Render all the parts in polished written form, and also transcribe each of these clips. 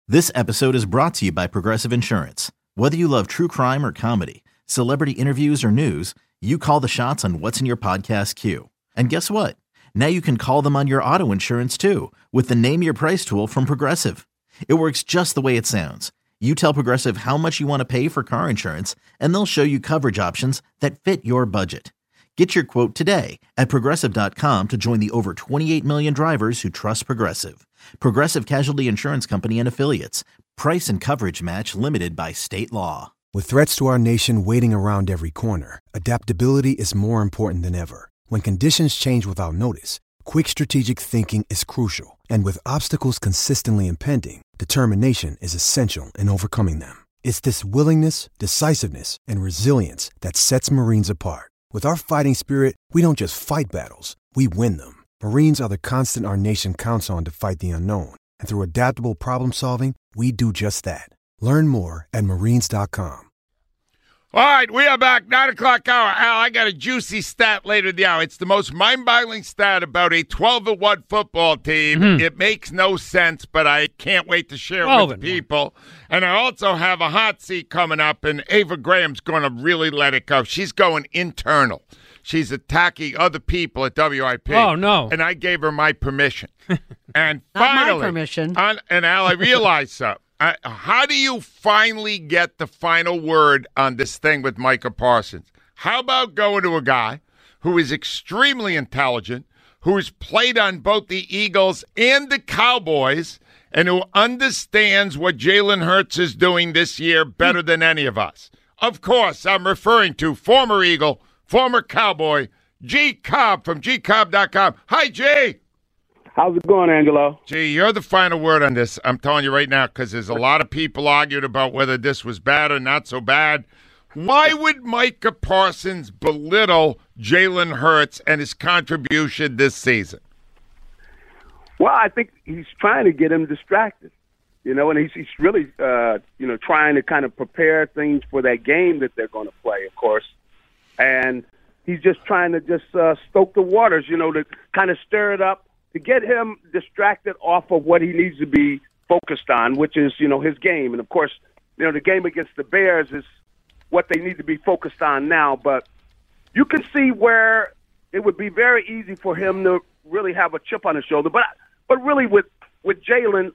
This episode is brought to you by Progressive Insurance. Whether you love true crime or comedy, celebrity interviews or news, you call the shots on what's in your podcast queue. And guess what? Now you can call them on your auto insurance too with the Name Your Price tool from Progressive. It works just the way it sounds. You tell Progressive how much you want to pay for car insurance, and they'll show you coverage options that fit your budget. Get your quote today at Progressive.com to join the over 28 million drivers who trust Progressive. Progressive Casualty Insurance Company and Affiliates. Price and coverage match limited by state law. With threats to our nation waiting around every corner, adaptability is more important than ever. When conditions change without notice, quick strategic thinking is crucial. And with obstacles consistently impending, determination is essential in overcoming them. It's this willingness, decisiveness, and resilience that sets Marines apart. With our fighting spirit, we don't just fight battles, we win them. Marines are the constant our nation counts on to fight the unknown. And through adaptable problem solving, we do just that. Learn more at marines.com. All right, we are back, 9 o'clock hour. Al, I got a juicy stat later in the hour. It's the most mind-boggling stat about a 12-1 football team. Mm-hmm. It makes no sense, but I can't wait to share it with people. And I also have a hot seat coming up, and Ava Graham's going to really let it go. She's going internal. She's attacking other people at WIP. Oh, no. And I gave her my permission. And Not finally, my permission. And Al, I realized something. How do you finally get the final word on this thing with Micah Parsons? How about going to a guy who is extremely intelligent, who has played on both the Eagles and the Cowboys, and who understands what Jalen Hurts is doing this year better than any of us? Of course, I'm referring to former Eagle, former Cowboy, G. Cobb from gcobb.com. Hi, G. How's it going, Angelo? Gee, you're the final word on this. I'm telling you right now, because there's a lot of people arguing about whether this was bad or not so bad. Why would Micah Parsons belittle Jalen Hurts and his contribution this season? Well, I think he's trying to get him distracted, and he's really, trying to kind of prepare things for that game that they're going to play, of course. And he's just trying to stoke the waters, to kind of stir it up, to get him distracted off of what he needs to be focused on, which is, his game. And, of course, the game against the Bears is what they need to be focused on now. But you can see where it would be very easy for him to really have a chip on his shoulder. But really with Jalen,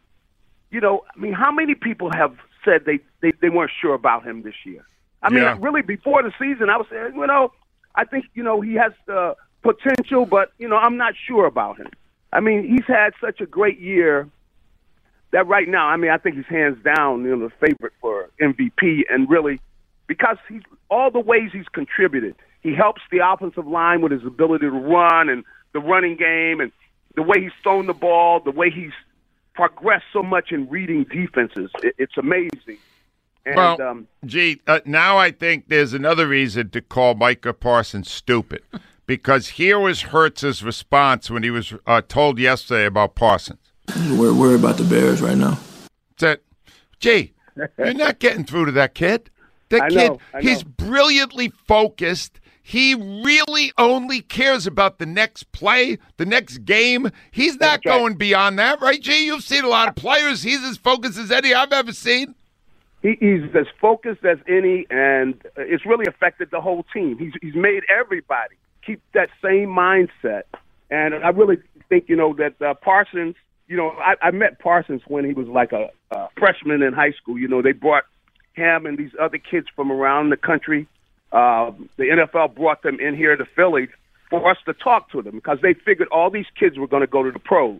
how many people have said they weren't sure about him this year? Really before the season, I was saying, I think, he has the potential, but, I'm not sure about him. He's had such a great year that right now, I think he's hands down, the favorite for MVP. And really, because all the ways he's contributed, he helps the offensive line with his ability to run and the running game and the way he's thrown the ball, the way he's progressed so much in reading defenses. It's amazing. And, now I think there's another reason to call Micah Parsons stupid. Because here was Hurts' response when he was told yesterday about Parsons. We're worried about the Bears right now. Said, you're not getting through to that kid. That kid, he's brilliantly focused. He really only cares about the next play, the next game. He's not going beyond that, right, G? You've seen a lot of players. He's as focused as any I've ever seen. He's as focused as any, and it's really affected the whole team. He's made everybody keep that same mindset. And I really think, that Parsons, I met Parsons when he was like a freshman in high school. They brought him and these other kids from around the country. The NFL brought them in here to Philly for us to talk to them because they figured all these kids were going to go to the pros.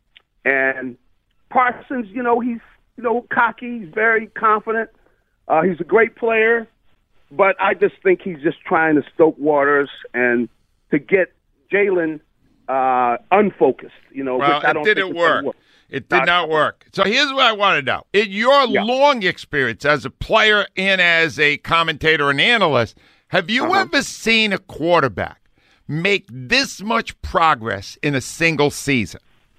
And Parsons, he's, cocky. He's very confident. He's a great player. But I just think he's just trying to stoke waters and to get Jalen unfocused. Well, it didn't work. It did not work. So here's what I want to know. In your long experience as a player and as a commentator and analyst, have you ever seen a quarterback make this much progress in a single season?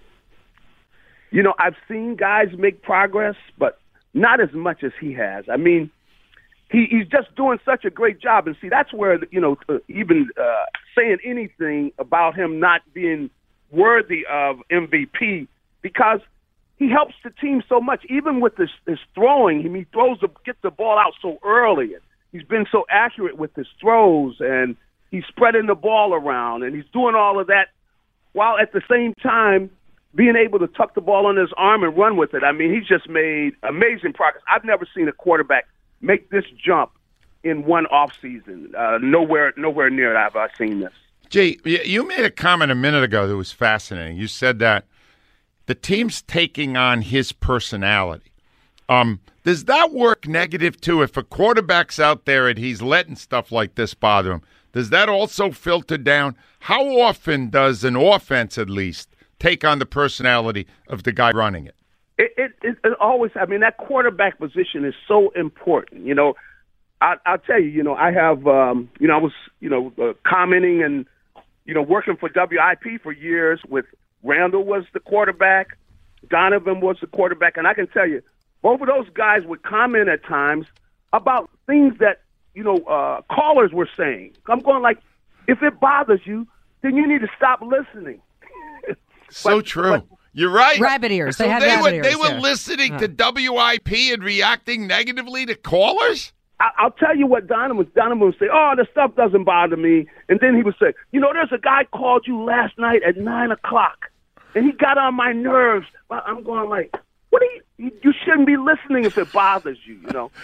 I've seen guys make progress, but not as much as he has. He's just doing such a great job. And see, that's where, even saying anything about him not being worthy of MVP, because he helps the team so much, even with his throwing. He gets the ball out so early. He's been so accurate with his throws, and he's spreading the ball around, and he's doing all of that while at the same time being able to tuck the ball on his arm and run with it. I mean, he's just made amazing progress. I've never seen a quarterback make this jump in one offseason. Nowhere near have I seen this. Gee, you made a comment a minute ago that was fascinating. You said that the team's taking on his personality. Does that work negative, too? If a quarterback's out there and he's letting stuff like this bother him, does that also filter down? How often does an offense, at least, take on the personality of the guy running it? It always, I mean, that quarterback position is so important. You know, I'll tell you, you know, I have, I was, commenting and, working for WIP for years with Randall was the quarterback, Donovan was the quarterback, and I can tell you, both of those guys would comment at times about things that, callers were saying. I'm going like, if it bothers you, then you need to stop listening. So true. You're right. Rabbit ears. So they had rabbit ears. They were listening to WIP and reacting negatively to callers? I'll tell you what Donovan would say, oh, the stuff doesn't bother me. And then he would say, there's a guy called you last night at 9 o'clock, and he got on my nerves. I'm going like, what are you shouldn't be listening if it bothers you,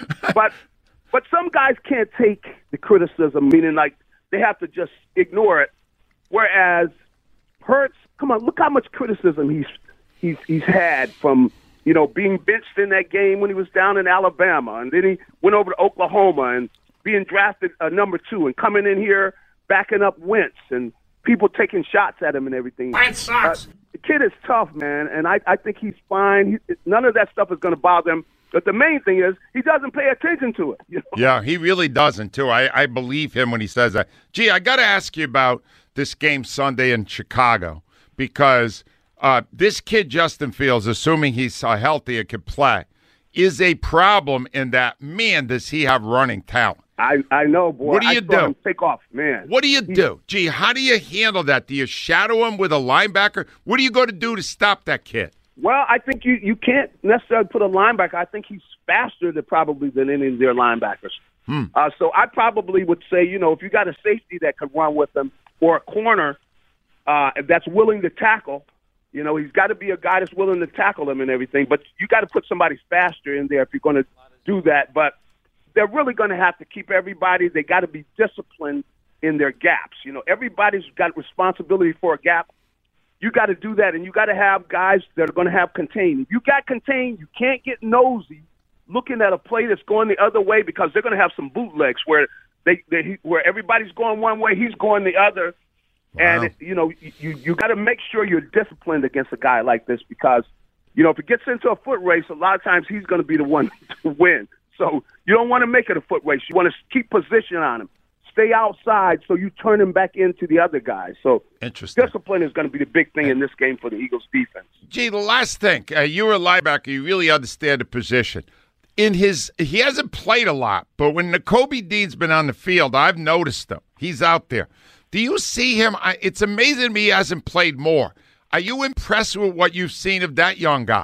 But some guys can't take the criticism, meaning like they have to just ignore it. Whereas Hurts, come on, look how much criticism he's had from being benched in that game when he was down in Alabama, and then he went over to Oklahoma and being drafted number 2 and coming in here backing up Wentz and people taking shots at him and everything. That sucks. The kid is tough, man, and I think he's fine. None of that stuff is going to bother him. But the main thing is he doesn't pay attention to it. Yeah, he really doesn't, too. I believe him when he says that. Gee, I got to ask you about this game Sunday in Chicago because this kid, Justin Fields, assuming he's healthy and can play, is a problem in that, man, does he have running talent. I know, boy. What do you do? Him take off, man. What do you do? Gee, how do you handle that? Do you shadow him with a linebacker? What do you go to do to stop that kid? Well, I think you can't necessarily put a linebacker. I think he's faster than any of their linebackers. So I probably would say, if you got a safety that could run with him or a corner that's willing to tackle, he's got to be a guy that's willing to tackle him and everything. But you got to put somebody faster in there if you're going to do that. But they're really going to have to keep everybody. They got to be disciplined in their gaps. Everybody's got responsibility for a gap. You got to do that, and you got to have guys that are going to have contain. If you got contain, you can't get nosy looking at a play that's going the other way because they're going to have some bootlegs where where everybody's going one way, he's going the other. Wow. And you got to make sure you're disciplined against a guy like this because if it gets into a foot race, a lot of times he's going to be the one to win. So you don't want to make it a foot race. You want to keep position on him. Stay outside so you turn him back into the other guy. So discipline is going to be the big thing in this game for the Eagles defense. Gee, the last thing, you're a linebacker. You really understand the position. He hasn't played a lot, but when Nakobe Dean's been on the field, I've noticed him. He's out there. Do you see him? It's amazing to me he hasn't played more. Are you impressed with what you've seen of that young guy?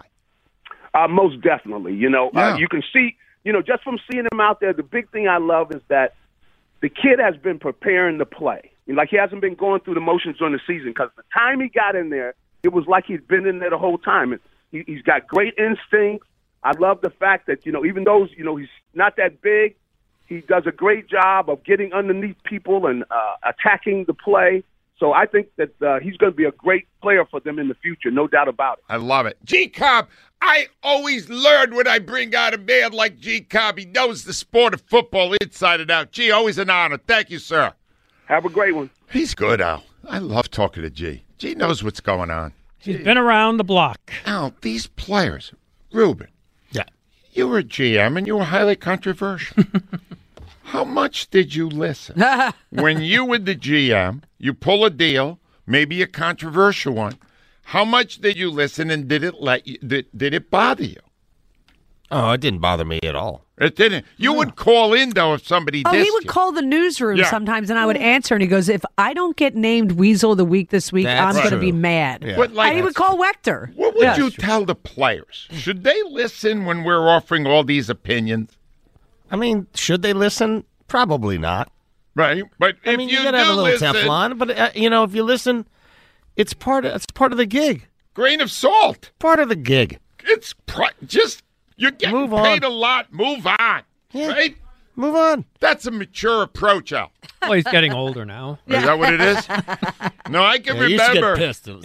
Most definitely. You can see, just from seeing him out there, the big thing I love is that the kid has been preparing to play. Like he hasn't been going through the motions during the season because the time he got in there, it was like he's been in there the whole time. And he's got great instincts. I love the fact that, even though, he's not that big, he does a great job of getting underneath people and attacking the play. So I think that he's going to be a great player for them in the future, no doubt about it. I love it. G-Cobb, I always learn when I bring out a man like G-Cobb. He knows the sport of football inside and out. G, always an honor. Thank you, sir. Have a great one. He's good, Al. I love talking to G. G knows what's going on. He's been around the block. Al, these players, Ruben. Yeah. You were a GM and you were highly controversial. How much did you listen? When you were the GM, you pull a deal, maybe a controversial one. How much did you listen, and did it bother you? Oh, it didn't bother me at all. It didn't. You would call in, though, if somebody dissed he would you. call the newsroom sometimes, and I would answer, and he goes, if I don't get named Weasel of the Week this week, That's I'm going to true. be mad. Yeah. But, like, And he would call Wechter. what would you tell the players? Should they listen when we're offering all these opinions? I mean, should they listen? Probably not. Right? But I if mean, you gotta have a do little listen, Teflon. But if you listen, it's part of the gig. grain of salt. Part of the gig. It's just, you're getting Move on. paid a lot. Move on. Yeah. Right? Move on. That's a mature approach, Al. Well, he's getting older now. Is that what it is? No, I can remember.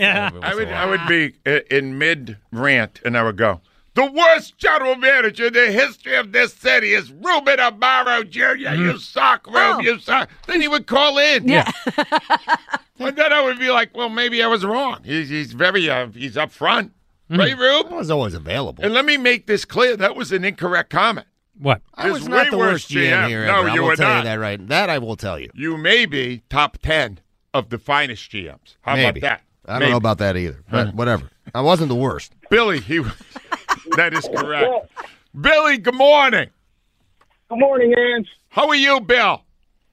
I would be in mid-rant, and I would go, the worst general manager in the history of this city is Ruben Amaro Jr. You suck, Rube, you suck. Then he would call in. Yeah. And then I would be like, well, maybe I was wrong. He's very, he's up front. Right, Rube? I was always available. And let me make this clear. That was an incorrect comment. What? I was There's not way the worse worst GM here No, ever. you I will were tell not. you that right. That I will tell you. You may be top 10 of the finest GMs. How Maybe. about that? I don't know about that either, but whatever. I wasn't the worst. Billy, that is correct. Billy, good morning. Good morning, Ange. How are you, Bill?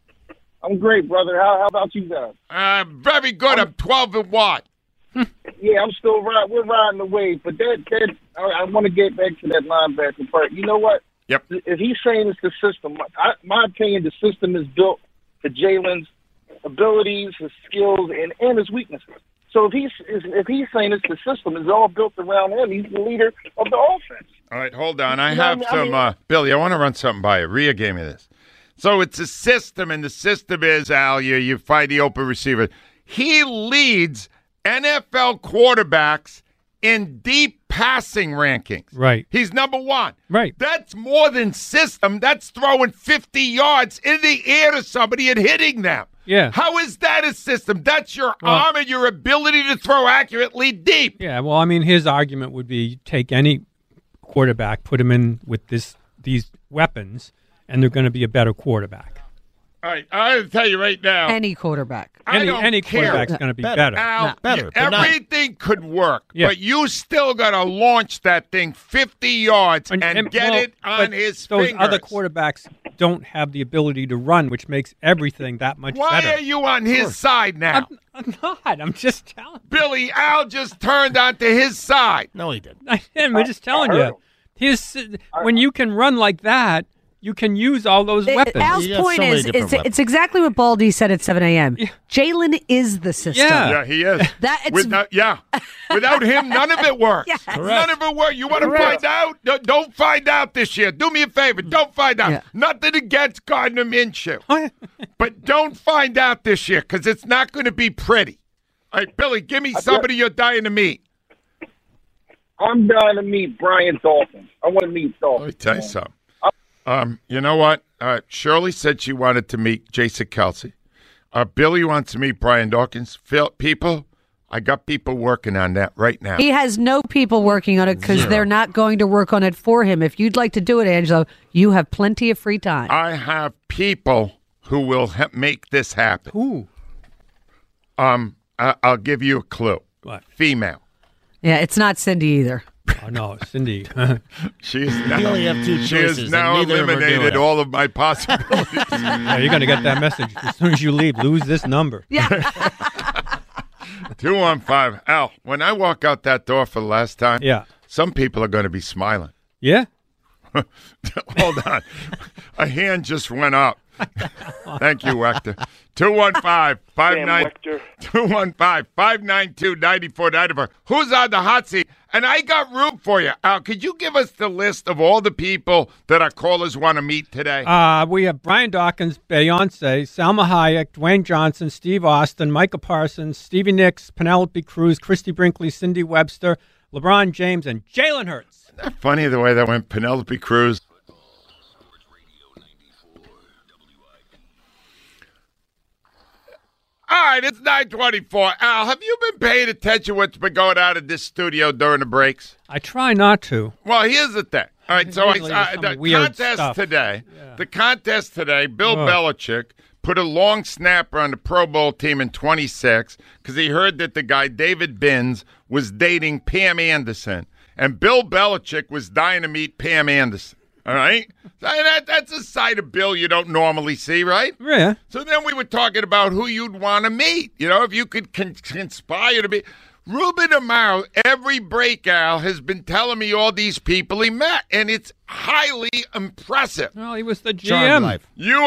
I'm great, brother. How about you guys? Very good. I'm 12-1. Yeah, I'm still riding. We're riding the wave, but I want to get back to that linebacker part. You know what? Yep. If he's saying it's the system, my opinion, the system is built for Jalen's abilities, his skills, and his weaknesses. So if he's saying it's the system, it's all built around him. He's the leader of the offense. All right, hold on. I You know have what I mean? some, Billy, I want to run something by you. Rhea gave me this. So it's a system, and the system is, Al, you find the open receiver. He leads NFL quarterbacks in deep passing rankings. Right. He's number one. Right. That's more than system. That's throwing 50 yards in the air to somebody and hitting them. Yeah. How is that a system? That's your arm and your ability to throw accurately deep. Yeah, well, I mean, his argument would be take any quarterback, put him in with these weapons, and they're going to be a better quarterback. All right, I'll tell you right now. Any quarterback. I don't Any care. quarterback's going to be better. Al, Better, but not- everything could work, Yeah. but you still got to launch that thing 50 yards and get well, it on but his those fingers. other quarterbacks don't have the ability to run, which makes everything that much Why better. are you on his side now? I'm not. I'm just telling. Billy, Al just turned onto his side. No, he didn't. I'm just telling you. When you can run like that, you can use all those weapons. Al's You have point so many is, different it's exactly what Baldy said at 7 a.m. Jalen is the system. Yeah. Yeah, he is. That- Without him, none of it works. Yes. None of it works. You want to find out? Don't find out this year. Do me a favor. Don't find out. Yeah. Nothing against Gardner Minshew. But don't find out this year because it's not going to be pretty. All right, Billy, give me somebody you're dying to meet. I'm dying to meet Brian Dawkins. I want to meet Dawkins. Let me tell you something. You know what? Shirley said she wanted to meet Jason Kelsey. Billy wants to meet Brian Dawkins. People, I got people working on that right now. He has no people working on it because they're not going to work on it for him. If you'd like to do it, Angelo, you have plenty of free time. I have people who will make this happen. Who? I'll give you a clue. What? Female. Yeah, it's not Cindy either. Oh, no, Cindy. She is now, You only have two she choices, has now and neither of them are doing eliminated it. all of my possibilities. Yeah, you're going to get that message as soon as you leave. Lose this number. Yeah. 215. Al, when I walk out that door for the last time, Yeah. some people are going to be smiling. Yeah? Hold on. A hand just went up. Thank you, Hector. 215-592-9494. Who's on the hot seat? And I got room for you. Al, could you give us the list of all the people that our callers want to meet today? We have Brian Dawkins, Beyonce, Salma Hayek, Dwayne Johnson, Steve Austin, Micah Parsons, Stevie Nicks, Penelope Cruz, Christy Brinkley, Cindy Webster, LeBron James, and Jalen Hurts. Isn't that funny the way that went? Penelope Cruz. All right, it's 9:24. Al, have you been paying attention to what's been going on in this studio during the breaks? I try not to. Well, here's the thing. All right, so Usually there's some the weird contest stuff. today, Bill Ugh. Belichick put a long snapper on the Pro Bowl team in 26 because he heard that the guy David Binns was dating Pam Anderson. and Bill Belichick was dying to meet Pam Anderson. All right? That's a side of Bill you don't normally see, right? Yeah. So then we were talking about who you'd want to meet. You know, if you could conspire to be. Ruben Amaro, every break, Al, has been telling me all these people he met, and it's highly impressive. Well, he was the Charmed GM. life. You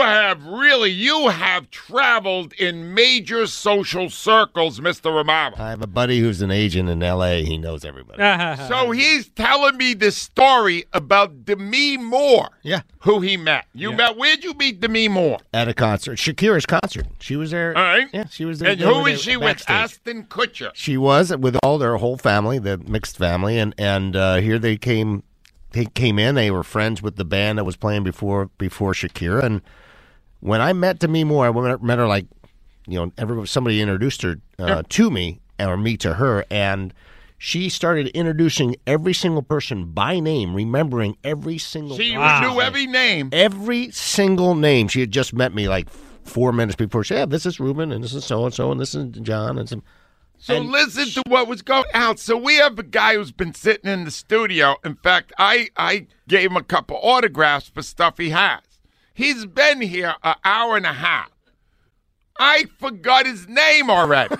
have traveled in major social circles, Mr. Amaro. I have a buddy who's an agent in L.A. He knows everybody. So he's telling me this story about Demi Moore, Yeah. who he met. Where'd you meet Demi Moore? At a concert. Shakira's concert. She was there. All right. Yeah, she was there. And They who were is there she with? backstage. Aston Kutcher. She was with all their whole family, the mixed family, and here they came. They came in. They were friends with the band that was playing before Shakira. And when I met Demi Moore, I met her like, somebody introduced her to me, or me to her, and she started introducing every single person by name, remembering every single. She knew every name. Every single name. She had just met me like 4 minutes before. She said, this is Ruben, and this is so-and-so, and this is John, and some. So listen to what was going on. So we have a guy who's been sitting in the studio. In fact, I gave him a couple autographs for stuff he has. He's been here an hour and a half. I forgot his name already.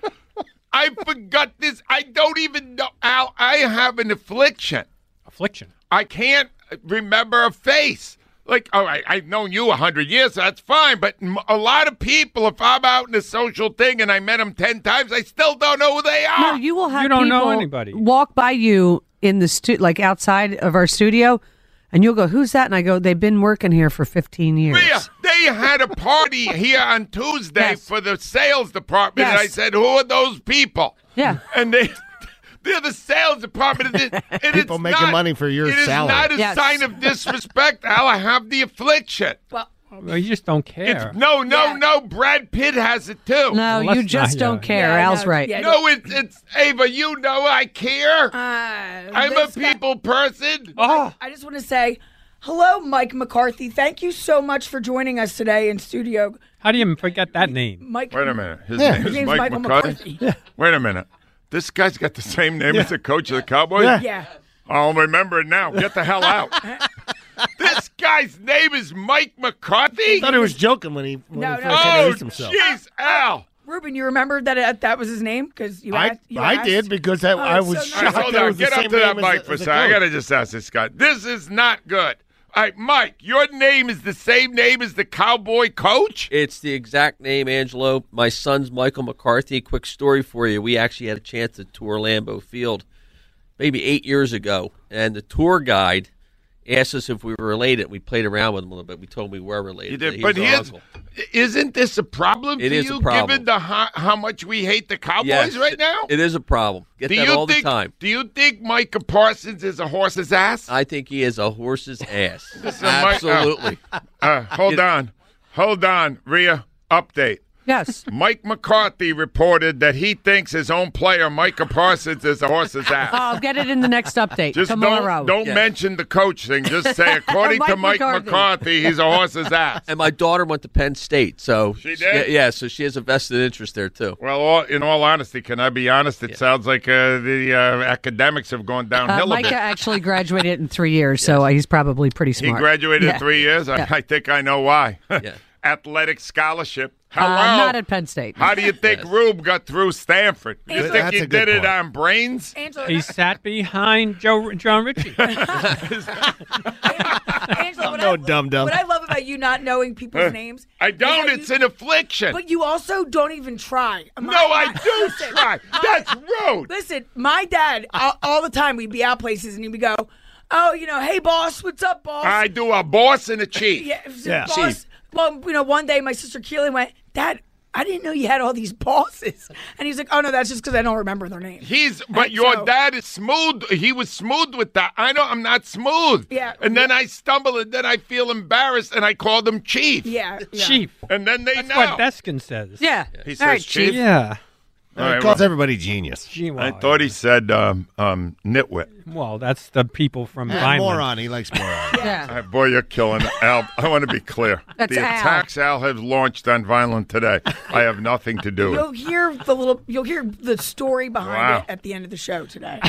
I forgot this. I don't even know. Al, I have an affliction. Affliction. I can't remember a face. Like, all right, I've known you 100 years, so that's fine. But a lot of people, if I'm out in a social thing and I met them 10 times, I still don't know who they are. No, you will have You don't know people anybody. walk by you in the like outside of our studio, and you'll go, "Who's that?" And I go, "They've been working here for 15 years." Rhea, they had a party here on Tuesday Yes. for the sales department, and I Yes. said, "Who are those people?" Yeah. And they're the sales department. And People it's making not, money for your It is salary. not a Yes. sign of disrespect, Al. I have the affliction. Well, you just don't care. No. Brad Pitt has it too. No, Well, you let's just not, don't care. Al's right. No, it's Ava. You know I care. I'm a people person. Oh, I just want to say hello, Mike McCarthy. Thank you so much for joining us today in studio. how do you forget that name? Mike. Wait a minute. His name is name's Mike Michael McCarthy. Wait a minute. This guy's got the same name as the coach of the Cowboys? Yeah. I'll remember it now. Get the hell out. This guy's name is Mike McCarthy? I thought he was joking when he first Oh, introduced himself. jeez, Al. Ruben, you remember that was his name? Because you I asked? did because I was so nice. shocked Hold that it on. was the Get up same to that name as mic the- for a as the second. I coach. got to just ask this guy. This is not good. All right, Mike, your name is the same name as the Cowboy coach? It's the exact name, Angelo. My son's Michael McCarthy. Quick story for you. We actually had a chance to tour Lambeau Field maybe 8 years ago, and the tour guide asked us if we were related. We played around with him a little bit. We told him we were related. You did, He but was our here's, uncle. isn't this a problem It for is you, a problem. given how much we hate the Cowboys Yes, right now? It is a problem. Get that all the time. Do you think Micah Parsons is a horse's ass? I think he is a horse's ass. This is a Mike- Absolutely. Hold on, Rhea. Update. Yes. Mike McCarthy reported that he thinks his own player, Micah Parsons, is a horse's ass. I'll get it in the next update Just tomorrow. don't Yeah. mention the coach thing. Just say, according to Mike Mike McCarthy, he's a horse's ass. And my daughter went to Penn State, so She did? Yeah, so she has a vested interest there too. Well, in all honesty, can I be honest? It sounds like the academics have gone downhill a Micah bit. actually graduated in 3 years, so he's probably pretty He smart. graduated Yeah. in 3 years. Yeah. I think I know why. Yeah. Athletic scholarship. Hello. Not at Penn State. How do you think Rube got through Stanford? You Angela- think That's he a good did it point. on brains? Angela, He sat behind John Ritchie. Angela, No dum-dum. What I love about you not knowing people's names. I is don't. that It's you- an affliction. But you also don't even try. No, I do Listen, try. That's rude. Listen, my dad, all the time, we'd be out places and he would go, "Oh, hey, boss, what's up, boss?" I do a boss and a chief. Yeah, boss. Well, one day my sister Keely went, "Dad, I didn't know you had all these bosses." And he's like, "Oh, no, that's just because I don't remember their names." But And your so- dad is smooth. He was smooth with that. I'm not smooth. Yeah. And then I stumble, and then I feel embarrassed, and I call them chief. Yeah. Chief. And then they That's know. what Beskin says. Yeah. He All says right, chief. Yeah. All He right, calls well, everybody genius. I thought he said nitwit. Well, that's the people from Yeah, Vineland. moron. He likes moron. Yeah. All right, boy, you're killing Al. I want to be clear. That's the Al. attacks Al has launched on Vineland today, I have nothing to do with. You'll hear the story behind Wow. it at the end of the show today.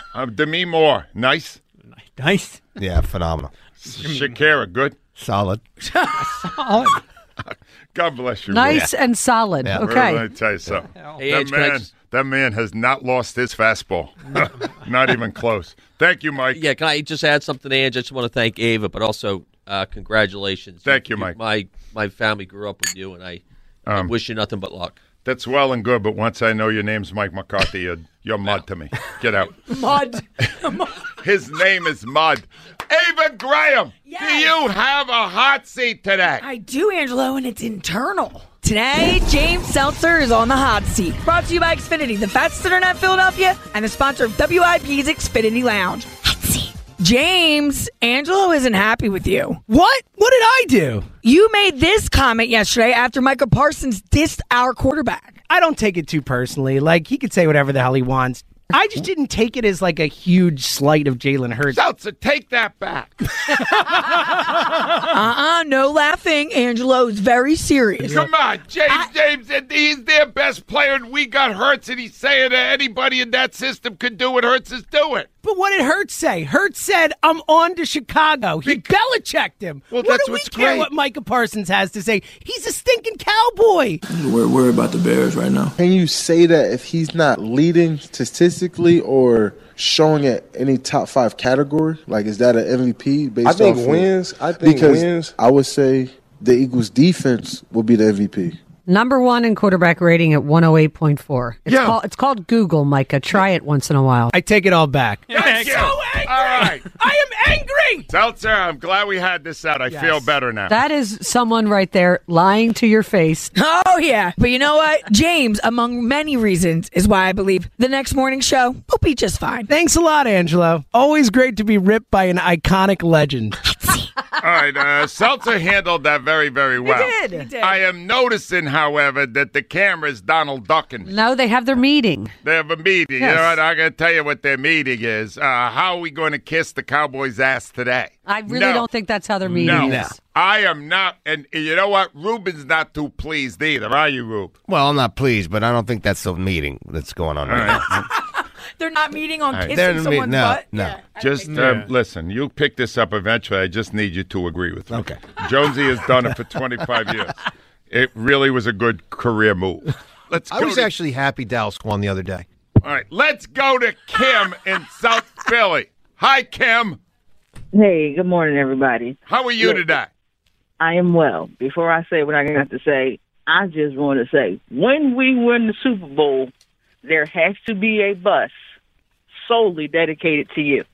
Demi Moore, nice. Nice. Yeah, phenomenal. Shakira, good. Solid. Solid. God bless you. Nice and solid. Yeah. Okay. Let me tell you something. Hey, Edge, That man has not lost his fastball. Not even close. Thank you, Mike. Yeah, can I just add something, Ange? I just want to thank Ava, but also congratulations. Thank you, Mike. My family grew up with you, and I wish you nothing but luck. That's well and good, but once I know your name's Mike McCarthy, you're mud to me. Get out. Mud. His name is Mud. Ava Graham, Yes. do you have a hot seat today? I do, Angelo, and it's internal. Today, James Seltzer is on the hot seat. Brought to you by Xfinity, the fastest internet in Philadelphia, and the sponsor of WIP's Xfinity Lounge. Hot seat. James, Angelo isn't happy with you. What? What did I do? You made this comment yesterday after Micah Parsons dissed our quarterback. I don't take it too personally. Like, he could say whatever the hell he wants. I just didn't take it as like a huge slight of Jalen Hurts. Seltzer, take that back. No laughing. Angelo's very serious. Come on, James, he's their best player, and we got Hurts, and he's saying that anybody in that system could do what Hurts is doing. But what did Hurts say? Hurts said, I'm on to Chicago. He Belichicked him. Well, what that's do we what's care great. what Micah Parsons has to say? He's a stinking cowboy. We're worried about the Bears right now. Can you say that if he's not leading statistically or showing at any top 5 category, like is that an MVP based I think off wins. Of, I think because wins. I would say the Eagles' defense will be the MVP. Number 1 in quarterback rating at 108.4. It's called Google, Micah. Try it once in a while. I take it all back. Thank you. So angry. All right. I am angry. Seltzer, I'm glad we had this out. I feel better now. That is someone right there lying to your face. Oh, yeah. But you know what? James, among many reasons, is why I believe the next morning show will be just fine. Thanks a lot, Angelo. Always great to be ripped by an iconic legend. All right, Seltzer handled that very, very well. He did. I am noticing, however, that the camera's Donald ducking me. No, they have their meeting. They have a meeting. Yes. You know what? I'm going to tell you what their meeting is. How are we going to kiss the Cowboys' ass today? I really don't think that's how their meeting is. I am not. And you know what? Ruben's not too pleased either. Are you, Rube? Well, I'm not pleased, but I don't think that's the meeting that's going on right now. They're not meeting on kissing They're someone's butt? No. Yeah. Just listen, you'll pick this up eventually. I just need you to agree with me. Okay. Jonesy has done it for 25 years. It really was a good career move. I was actually happy Dallas won the other day. All right, let's go to Kim in South Philly. Hi, Kim. Hey, good morning, everybody. How are you today? I am well. Before I say what I got to say, I just want to say, when we win the Super Bowl, there has to be a bus solely dedicated to you.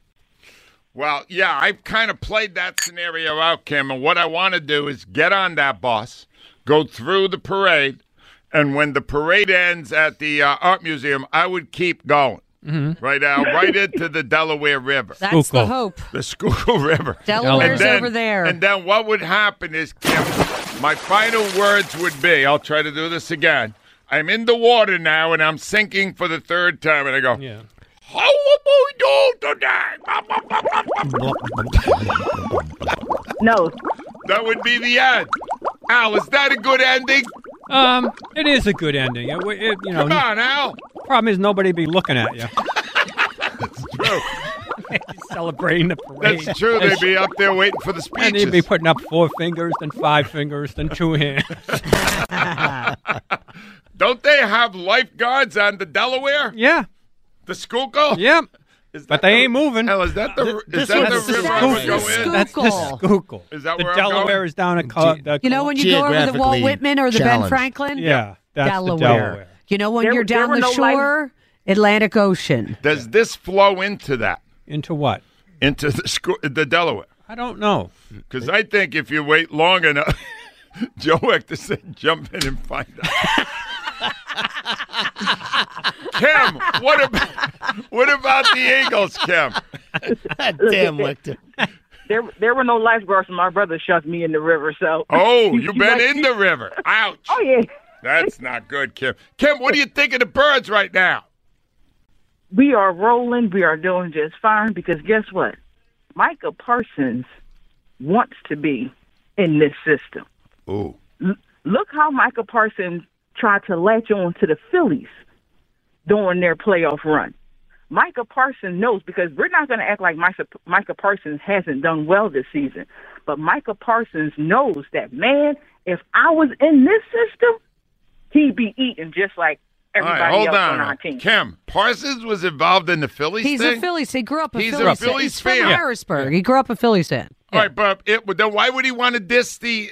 Well, yeah, I've kind of played that scenario out, Kim, and what I want to do is get on that bus, go through the parade, and when the parade ends at the art museum, I would keep going. Mm-hmm. Right now, right into the Delaware River. That's the hope. The Schuylkill River. Delaware's over there. And then what would happen is, Kim, my final words would be, I'll try to do this again. I'm in the water now, and I'm sinking for the third time, and I go, how am I doing today? No. That would be the end. Al, is that a good ending? It is a good ending. Come on, Al. Problem is nobody be looking at you. That's true. Celebrating the parade. That's true. They'd be up there waiting for the speeches. And they'd be putting up 4 fingers, then 5 fingers, then 2 hands. Don't they have lifeguards on the Delaware? Yeah. The Schuylkill? Yep. But they ain't moving. Hell, is that the river I would go in? That's the Schuylkill. Is that the where Delaware I'm going? is down a You know when you go over the Walt Whitman or the Ben Franklin? Yeah, that's Delaware. the Delaware. You know when you're down the shore? Atlantic Ocean. Does this flow into that? Into what? Into the Delaware. I don't know. Because I think if you wait long enough, Joe Hector said jump in and find out. Kim, what about the Eagles, Kim? Damn, Lecter. There were no lifeguards, and my brother shoved me in the river. So You've been in the river. Ouch. Oh yeah. That's not good, Kim. Kim, what do you think of the Birds right now? We are rolling. We are doing just fine because guess what? Micah Parsons wants to be in this system. Ooh. Look how Micah Parsons tried to latch on to the Phillies during their playoff run. Micah Parsons knows, because we're not going to act like Micah Parsons hasn't done well this season. But Micah Parsons knows that, man, if I was in this system, he'd be eating just like everybody else on our team. Kim, Parsons was involved in the Phillies He's thing? a Phillies. He grew up a He's Phillies a Phillies He's fan. from Harrisburg. He grew up a Phillies fan. All right, but then why would he want to diss the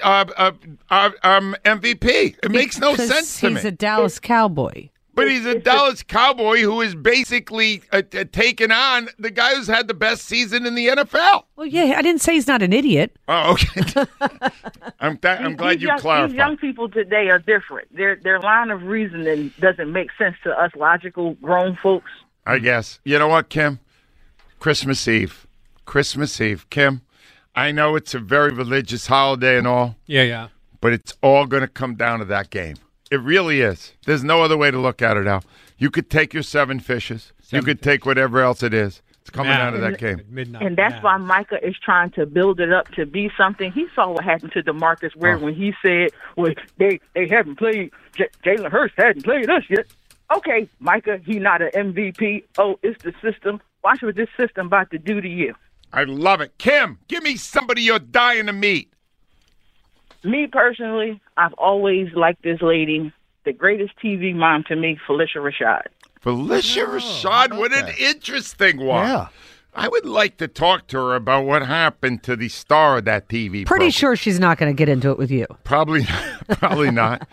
MVP? It makes no sense to me. He's a Dallas Cowboy. But he's a Dallas Cowboy who is basically taking on the guy who's had the best season in the NFL. Well, yeah, I didn't say he's not an idiot. Oh, okay. I'm glad you clarified. These young people today are different. Their line of reasoning doesn't make sense to us logical grown folks. I guess. You know what, Kim? Christmas Eve. Kim, I know it's a very religious holiday and all. Yeah. But it's all going to come down to that game. It really is. There's no other way to look at it, Al. You could take your 7 fishes. You could take whatever else it is. It's coming down to that game. And that's why Micah is trying to build it up to be something. He saw what happened to DeMarcus Ware when he said, well, they haven't played, Jalen Hurts hadn't played us yet. Okay, Micah, he not an MVP. Oh, it's the system. Watch what this system about to do to you. I love it. Kim, give me somebody you're dying to meet. Me personally, I've always liked this lady, the greatest TV mom to me, Felicia Rashad. Felicia Rashad, what an interesting one. Yeah. I would like to talk to her about what happened to the star of that TV Pretty program. sure she's not going to get into it with you. Probably not.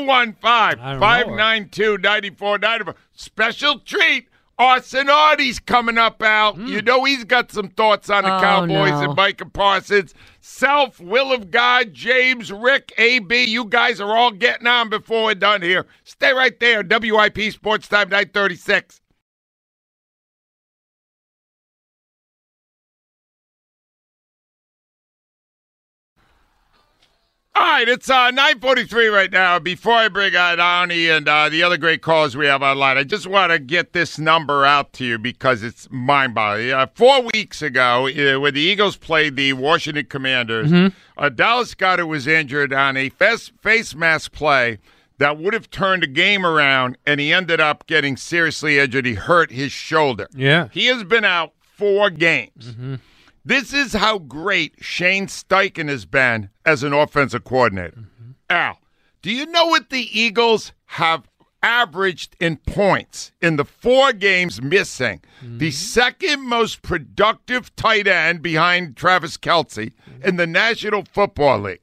215-592-9494. Special treat. Arson Artie's coming up, Al. You know he's got some thoughts on the Cowboys and Micah Parsons. Self, Will of God, James, Rick, AB, you guys are all getting on before we're done here. Stay right there. WIP Sports Time 936. All right, it's 9:43 right now. Before I bring out Arnie and the other great callers we have online, I just want to get this number out to you because it's mind-boggling. 4 weeks ago, when the Eagles played the Washington Commanders, Dallas Goedert was injured on a face mask play that would have turned the game around, and he ended up getting seriously injured. He hurt his shoulder. Yeah. He has been out 4 games. This is how great Shane Steichen has been as an offensive coordinator. Al, do you know what the Eagles have averaged in points in the 4 games missing? The second most productive tight end behind Travis Kelce in the National Football League.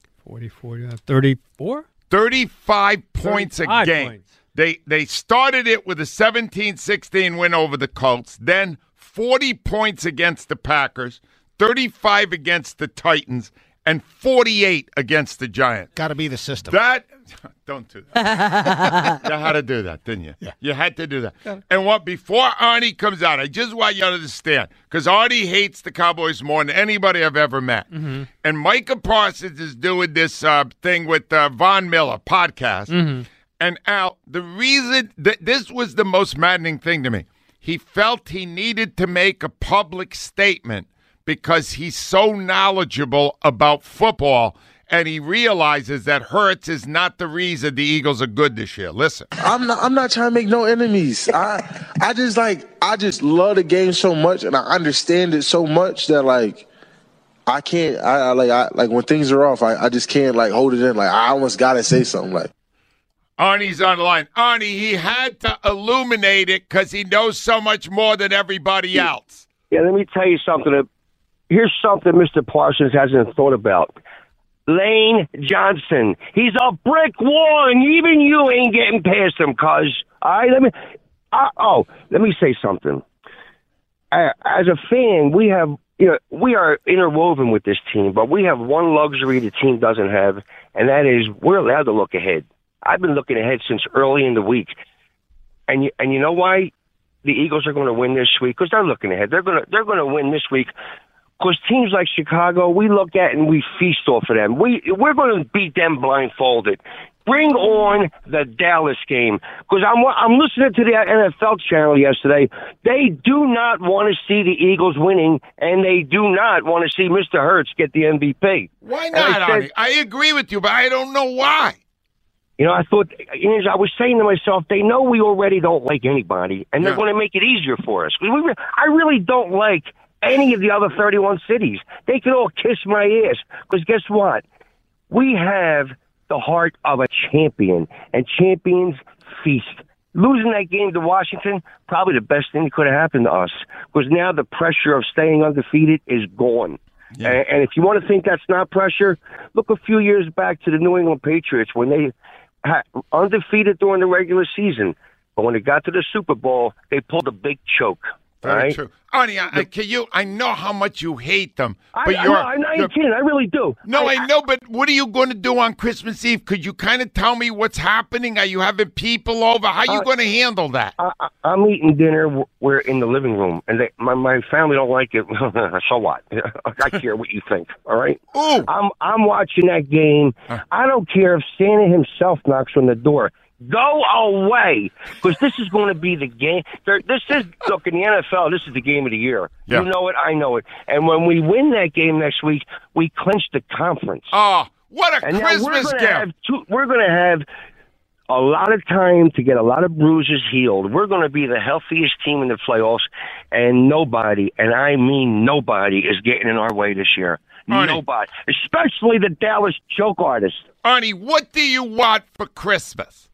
34? 35 points a game. They started it with a 17-16 win over the Colts, then 40 points against the Packers, 35 against the Titans, and 48 against the Giants. Got to be the system. Don't do that. You had to do that, didn't you? Yeah. You had to do that. And before Arnie comes out, I just want you to understand, because Arnie hates the Cowboys more than anybody I've ever met. And Micah Parsons is doing this thing with Von Miller podcast. And Al, the reason that this was the most maddening thing to me, he felt he needed to make a public statement because he's so knowledgeable about football, and he realizes that Hurts is not the reason the Eagles are good this year. Listen, I'm not trying to make no enemies. I just love the game so much, and I understand it so much that I can't. I when things are off, I just can't hold it in. I almost gotta say something. Arnie's on the line. Arnie, he had to illuminate it because he knows so much more than everybody else. Yeah, let me tell you something. Here's something Mr. Parsons hasn't thought about. Lane Johnson. He's a brick wall, and even you ain't getting past him, cuz. All right, let me say something. As a fan, we are interwoven with this team, but we have one luxury the team doesn't have, and that is we're allowed to look ahead. I've been looking ahead since early in the week. And you know why the Eagles are going to win this week? Because they're looking ahead. They're going to win this week. Because teams like Chicago, we look at and we feast off of them. We're going to beat them blindfolded. Bring on the Dallas game. Because I'm listening to the NFL channel yesterday. They do not want to see the Eagles winning, and they do not want to see Mr. Hurts get the MVP. Why not, Arnie? I agree with you, but I don't know why. You know, I thought, I was saying to myself, they know we already don't like anybody, and they're going to make it easier for us. I really don't like any of the other 31 cities. They can all kiss my ass, because guess what? We have the heart of a champion, and champions feast. Losing that game to Washington, probably the best thing that could have happened to us, because now the pressure of staying undefeated is gone. Yeah. And if you want to think that's not pressure, look a few years back to the New England Patriots when they had undefeated during the regular season. But when it got to the Super Bowl, they pulled a big choke. Very true. Arnie, I know how much you hate them. But I'm not kidding. I really do. No, I know, but what are you going to do on Christmas Eve? Could you kind of tell me what's happening? Are you having people over? How are you going to handle that? I'm eating dinner. We're in the living room, and my family don't like it. So what? I care what you think, all right? Ooh. I'm watching that game. I don't care if Santa himself knocks on the door. Go away, because this is going to be the game. Look, in the NFL, this is the game of the year. Yeah. You know it, I know it. And when we win that game next week, we clinch the conference. Oh, what a Christmas gift! We're going to have a lot of time to get a lot of bruises healed. We're going to be the healthiest team in the playoffs, and nobody, and I mean nobody, is getting in our way this year. Arnie. Nobody, especially the Dallas joke artists. Arnie, what do you want for Christmas?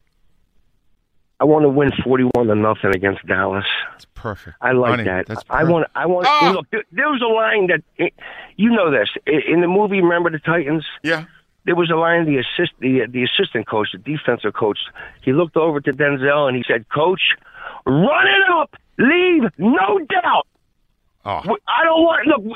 I want to win 41-0 against Dallas. That's perfect. I like Arnie, that. That's I want. Look, there was a line that you know this in the movie. Remember the Titans? Yeah. There was a line. The assistant coach, the defensive coach, he looked over to Denzel and he said, "Coach, run it up, leave no doubt." Oh. I don't want. Look,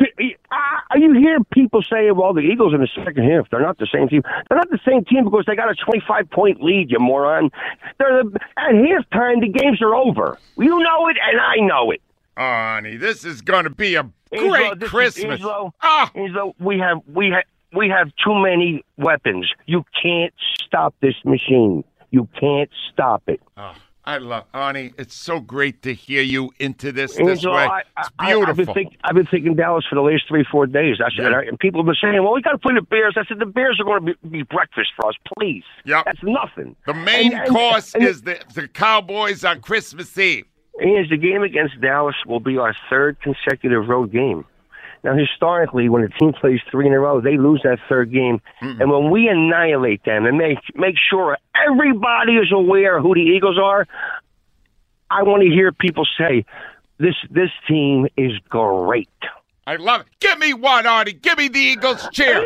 you hear people say, "Well, the Eagles in the second half, they're not the same team." They're not the same team because they got a 25-point lead. You moron! At halftime, the games are over. You know it, and I know it. Oh, honey, this is going to be a great Christmas. Angelo, we have too many weapons. You can't stop this machine. You can't stop it. Oh. I love Arnie. It's so great to hear you into this Angelo, way. It's beautiful. I've been thinking Dallas for the last 3-4 days. And people have been saying, "Well, we got to play the Bears." I said, "The Bears are going to be breakfast for us, please." Yep. That's nothing. The main course is the Cowboys on Christmas Eve. And the game against Dallas will be our third consecutive road game. Now, historically, when a team plays 3 in a row, they lose that third game. And when we annihilate them and make sure everybody is aware of who the Eagles are, I want to hear people say, this team is great. I love it. Give me one, Artie. Give me the Eagles cheer.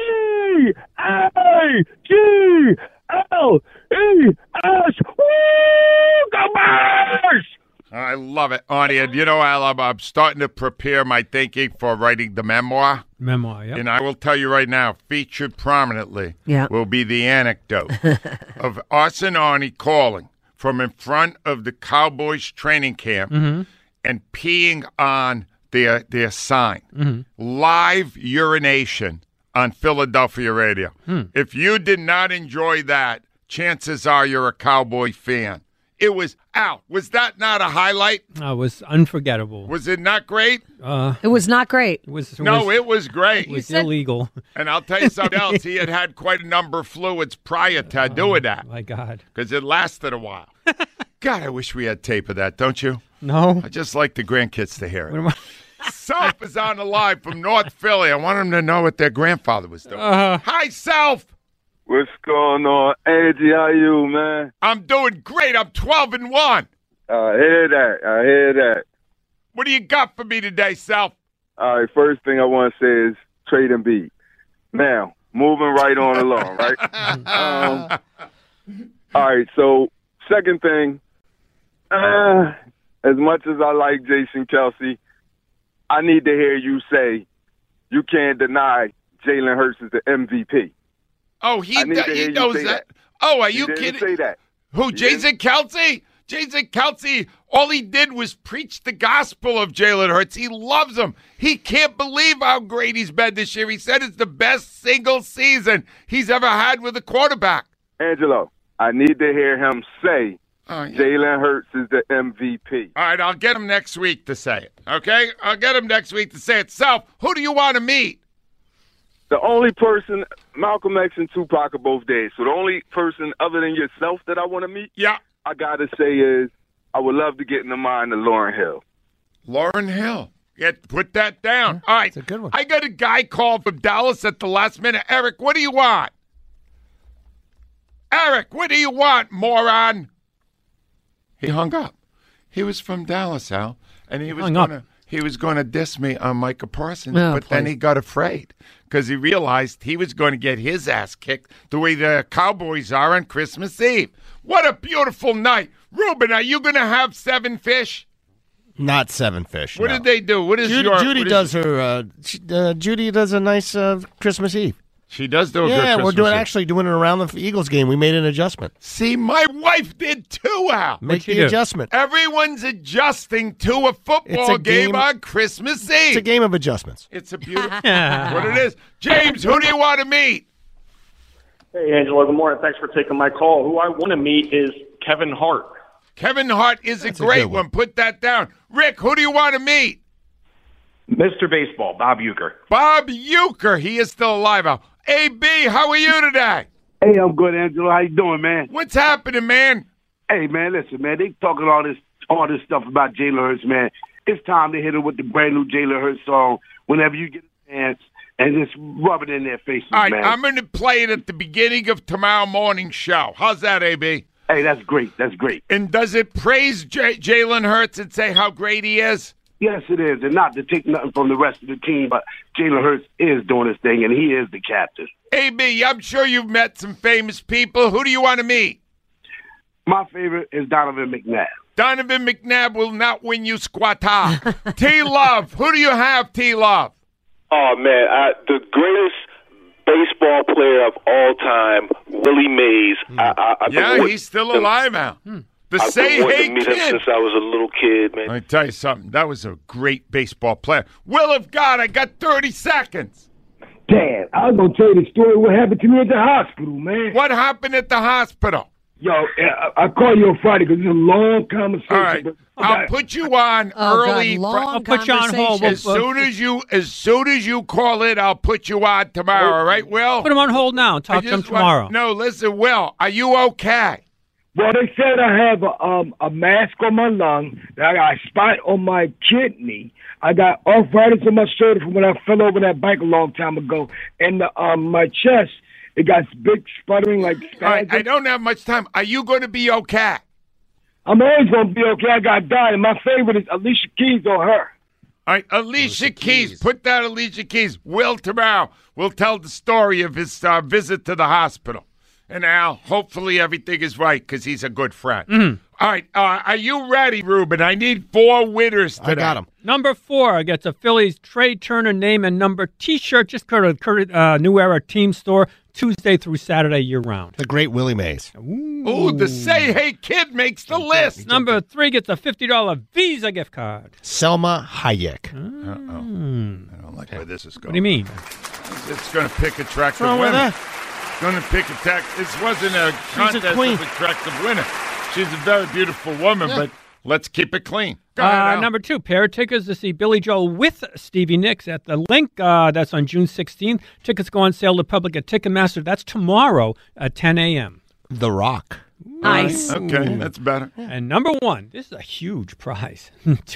E-A-G-L-E-S. Woo! Go Bears! I love it, Arnie. And you know, I'm starting to prepare my thinking for writing the memoir. Yeah. And I will tell you right now, featured prominently will be the anecdote of us and Arnie calling from in front of the Cowboys training camp and peeing on their sign. Live urination on Philadelphia radio. If you did not enjoy that, chances are you're a Cowboy fan. It was, Al, was that not a highlight? It was unforgettable. Was it not great? It was not great. It was great. It was illegal. And I'll tell you something else. He had quite a number of fluids prior to doing that. My God. Because it lasted a while. God, I wish we had tape of that, don't you? No. I just like the grandkids to hear it. Self is on the line from North Philly. I want them to know what their grandfather was doing. Hi, Self. What's going on? Angie, how you, man? I'm doing great. I'm 12-1. I hear that. What do you got for me today, Self? All right, first thing I want to say is trade and beat. Now, moving right on along, right? All right, so second thing, as much as I like Jason Kelce, I need to hear you say you can't deny Jalen Hurts is the MVP. Oh, he knows that. Oh, are you kidding? Say that. Who, Jason Kelce? Jason Kelce, all he did was preach the gospel of Jalen Hurts. He loves him. He can't believe how great he's been this year. He said it's the best single season he's ever had with a quarterback. Angelo, I need to hear him say Jalen Hurts is the MVP. All right, I'll get him next week to say it, okay? I'll get him next week to say it. Self, who do you want to meet? The only person, Malcolm X and Tupac are both dead. So the only person other than yourself that I want to meet, I got to say is I would love to get in the mind of Lauryn Hill. Lauryn Hill. Put that down. All right. That's a good one. I got a guy called from Dallas at the last minute. Eric, what do you want? Eric, what do you want, moron? He hung up. He was from Dallas, Al, and he was going to diss me on Micah Parsons, but then he got afraid because he realized he was going to get his ass kicked the way the Cowboys are on Christmas Eve. What a beautiful night. Ruben, are you going to have 7 fish? Not 7 fish. What did they do? What is Judy does a nice Christmas Eve. She does do a good Yeah, Christmas we're Eve. actually doing it around the Eagles game. We made an adjustment. See, my wife did too, Al. Make the adjustment. Everyone's adjusting to a football game on Christmas Eve. It's a game of adjustments. It's a beautiful what it is. James, who do you want to meet? Hey, Angelo, good morning. Thanks for taking my call. Who I want to meet is Kevin Hart. Kevin Hart is a great one. Put that down. Rick, who do you want to meet? Mr. Baseball, Bob Uecker. Bob Uecker. He is still alive, Al. AB, how are you today? Hey, I'm good, Angelo. How you doing, man? What's happening, man? Hey, man, listen, man. They talking all this stuff about Jalen Hurts, man. It's time to hit it with the brand new Jalen Hurts song whenever you get a chance and just rub it in their faces, All right, man. I'm going to play it at the beginning of tomorrow morning's show. How's that, AB? Hey, that's great. That's great. And does it praise Jalen Hurts and say how great he is? Yes, it is. And not to take nothing from the rest of the team, but Jalen Hurts is doing his thing, and he is the captain. AB, I'm sure you've met some famous people. Who do you want to meet? My favorite is Donovan McNabb. Donovan McNabb will not win you squatta. T-Love, who do you have, T-Love? Oh, man, the greatest baseball player of all time, Willie Mays. He's still alive now. The I've Say been wanting Hey to meet him Kid. since I was a little kid, man. Let me tell you something. That was a great baseball player. Will of God, I got 30 seconds. Dad, I was going to tell you the story what happened to me at the hospital, man. What happened at the hospital? Yo, I'll call you on Friday because it's a long conversation. All right. I'll put you on early. I'll put you on hold. As soon as you call it, I'll put you on tomorrow. All right, Will? Put him on hold now. Talk to him tomorrow. No, listen, Will, are you okay? Well, they said I have a mass on my lung. I got a spot on my kidney. I got arthritis in my shoulder from when I fell over that bike a long time ago. And my chest, it got big sputtering like spasms. All right, I don't have much time. Are you going to be okay? I'm always going to be okay. I got died. And my favorite is Alicia Keys on her. All right, Alicia Keys. Put that Alicia Keys. Will tomorrow will tell the story of his visit to the hospital. And Al, hopefully everything is right because he's a good friend. Mm-hmm. All right, are you ready, Ruben? I need 4 winners today. I got them. Number 4 gets a Phillies Trey Turner name and number T-shirt. Just go to New Era Team Store Tuesday through Saturday year-round. The great Willie Mays. Ooh, the Say Hey Kid makes the list. Number 3 gets a $50 Visa gift card. Selma Hayek. I don't like where this is going. What do you mean? It's going to pick attractive wrong with women. that? It's going to pick This wasn't a contest of attractive women. She's a very beautiful woman, but let's keep it clean. Go ahead, Al. Number 2, pair of tickets to see Billy Joel with Stevie Nicks at the Link. That's on June 16th. Tickets go on sale to public at Ticketmaster. That's tomorrow at 10 a.m. The Rock. Nice. Okay, that's better. And number 1, this is a huge prize.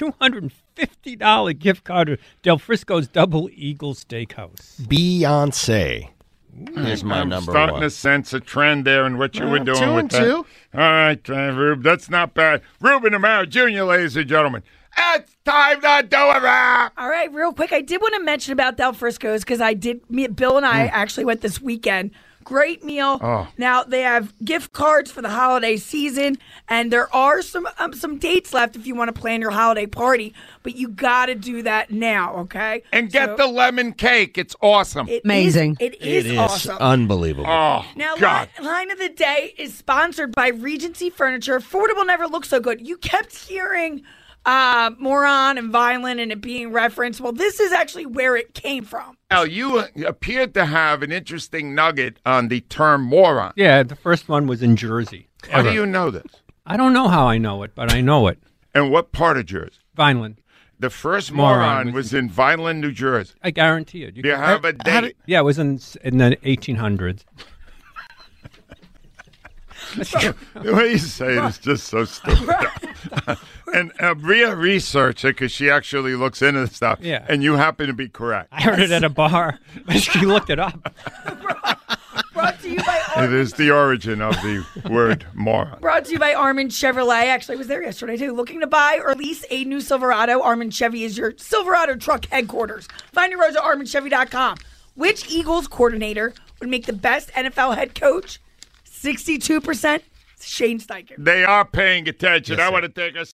$250 gift card to Del Frisco's Double Eagle Steakhouse. Beyonce is my number starting 1. to sense a trend there in what you were doing 2 with and that. 2. All right, Rube, that's not bad. Ruben Amaro Jr., ladies and gentlemen. It's time to do it, Rob. All right, real quick, I did want to mention about Del Frisco's because Bill and I actually went this weekend. Great meal. Oh. Now they have gift cards for the holiday season, and there are some dates left if you want to plan your holiday party. But you got to do that now, okay? And get the lemon cake. It's awesome. Amazing. It is awesome. Unbelievable. Oh, Now, God. line of the day is sponsored by Regency Furniture. Affordable never looks so good. You kept hearing moron and violent and it being referenced. Well, this is actually where it came from. Al, you appeared to have an interesting nugget on the term moron. Yeah, the first one was in Jersey. How Ever. do you know this? I don't know how I know it, but I know it. And what part of Jersey? Vineland. The first Moron moron was in Vineland, New Jersey. I guarantee it. Do you have a date? Yeah, it was in the 1800s. The way you say it is just so stupid. And Rhea researched it because she actually looks into this stuff. Yeah. And you happen to be correct. I heard it at a bar. She looked it up. Brought to you by It is the origin of the word moron. Brought to you by Armin Chevrolet. Actually, I was there yesterday, too. Looking to buy or lease a new Silverado? Armin Chevy is your Silverado truck headquarters. Find your roads at arminchevy.com. Which Eagles coordinator would make the best NFL head coach? 62% Shane Steichen. They are paying attention. I want to take a